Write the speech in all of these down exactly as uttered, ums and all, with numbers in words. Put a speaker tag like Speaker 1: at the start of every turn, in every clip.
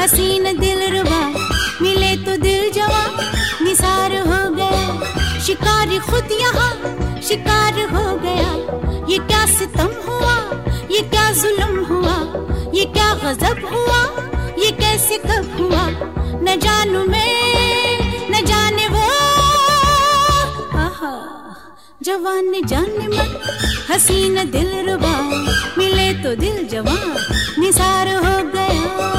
Speaker 1: हसीन दिलरुबा मिले तो दिल जवा निसार हो गया। शिकारी खुद यहाँ शिकार हो गया। ये क्या सितम हुआ, ये क्या जुल्म हुआ, ये क्या गजब हुआ, ये कैसे कब हुआ, न जानू मैं न जाने वो। आहा जवान ने जाने मन हसीन दिलरुबा मिले तो दिल जवान निसार हो गया।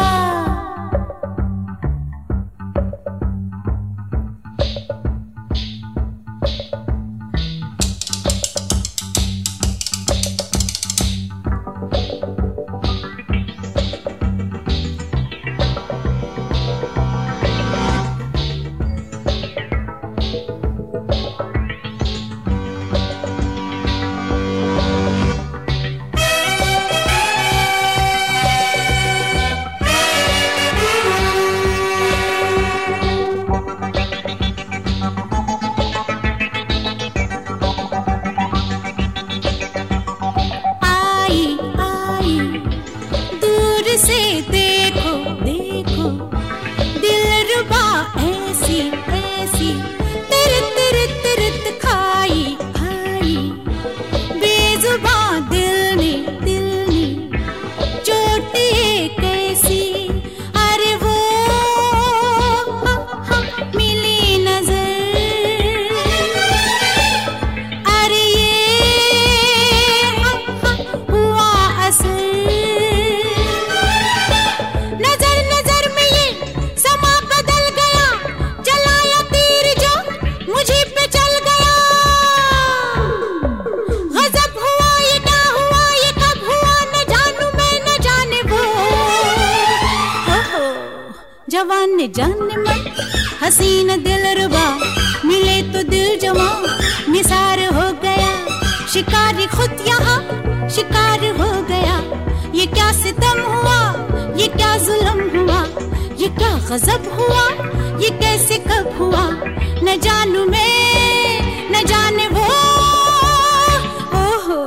Speaker 1: जवान ने जाने मन हसीन दिलरुबा मिले तो दिल जवां निसार हो गया। शिकारी खुद यहाँ शिकार हो गया। ये क्या सितम हुआ, ये क्या जुल्म हुआ, ये क्या गजब हुआ, ये कैसे कब हुआ, न जानू मैं न जाने वो। ओहो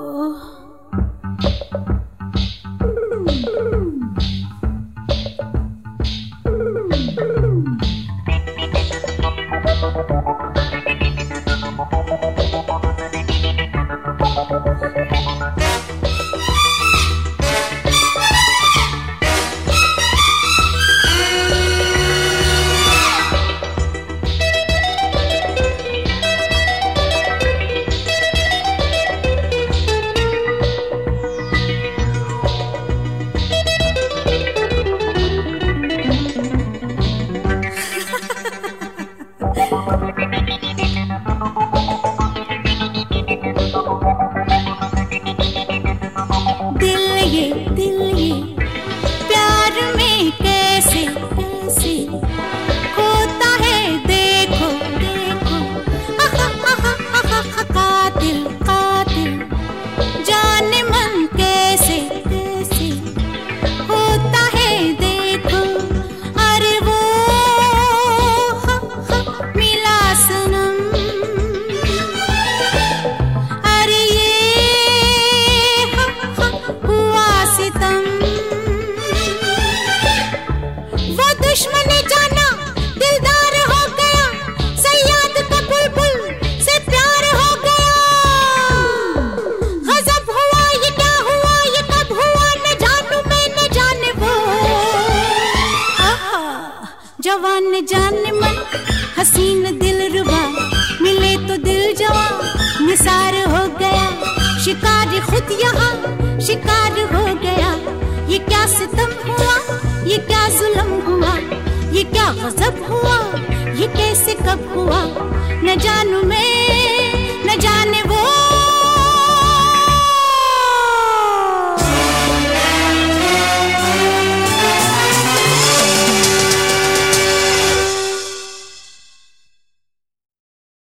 Speaker 1: जवान ने जाने मन हसीन दिलरुबा मिले तो दिल जवां निसार हो गया। शिकारी खुद यहाँ शिकार हो गया। ये क्या सितम हुआ, ये क्या जुल्म हुआ, ये क्या गजब हुआ, ये कैसे कब हुआ, न जानू मैं न जाने वो।